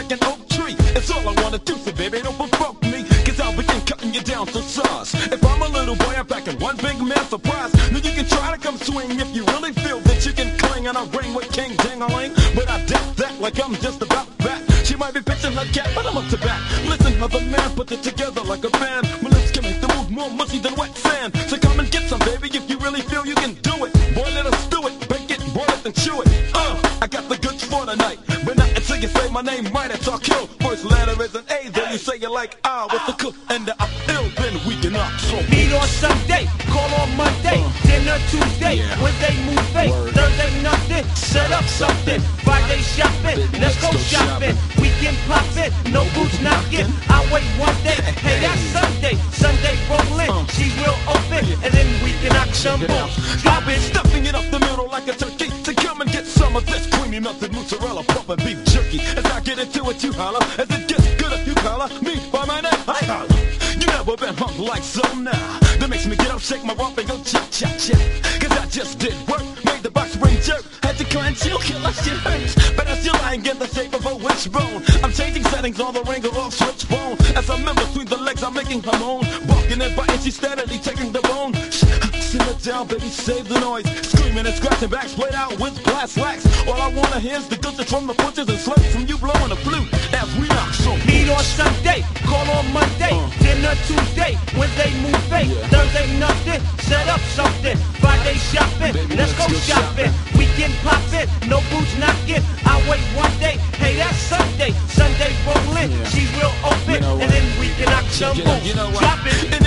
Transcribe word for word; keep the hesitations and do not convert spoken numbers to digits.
like an oak tree. It's all I wanna do, so baby, don't provoke me, cause I'll begin cutting you down to size. If I'm a little boy, I'm packing one big man surprise. Now you can try to come swing if you really feel that you can cling, and I ring with King Ding-a-ling. But I doubt that, like I'm just about that. She might be pitching her cat, but I'm up to bat. Listen, how the man puts it together like a band. My lips can make the move more mushy than wet sand. So come and get some, baby, if you really feel you can do it. Boy, let us do it, bake it, boil it, and chew it. Uh, I got the goods for tonight, but not until you say my name right, it's all kill. First letter is an A, then you say you like ah with the cook and the ill, then we can knock. So meet on Sunday, call on Monday, dinner Tuesday, Wednesday move fake, Thursday nothing, set up something, Friday shopping, let's go shopping, weekend popping, no boots knocking, I wait one day, hey that's Sunday, Sunday rolling, she's real open, and then we can knock some boots. I've been stuffing it up the middle like a turkey, to come and get some of this creamy melted mozzarella pumping beef jerky. As I get into it, you holler, as it gets good if you collar me by my name, I holler. You never been hung like some now. That makes me get up, shake my rump and go cha cha cha. Cause I just did work, made the box ring jerk. Had to clench you, kill that shit hurts. But as you're lying in the shape of a wishbone, I'm changing settings on the ring of off switch phone. As I member between the legs, I'm making her moan. Walking and biting, she's steadily taking the bone. Simmer down, baby, save the noise. Screaming and scratching back, splayed out with blast wax. All I wanna hear is the gunshots from the punches and slaps from you blowing the flute as we knock some. Meet on Sunday, call on Monday, uh. dinner Tuesday, Wednesday move fake, yeah. Thursday nothing, set up something, Friday shopping, baby, let's, let's go, go shopping, shopping. Weekend popping, no boots knocking, I wait one day, hey that's Sunday, Sunday rolling, yeah. She's real open, you know and then we can knock some boots, you know drop it.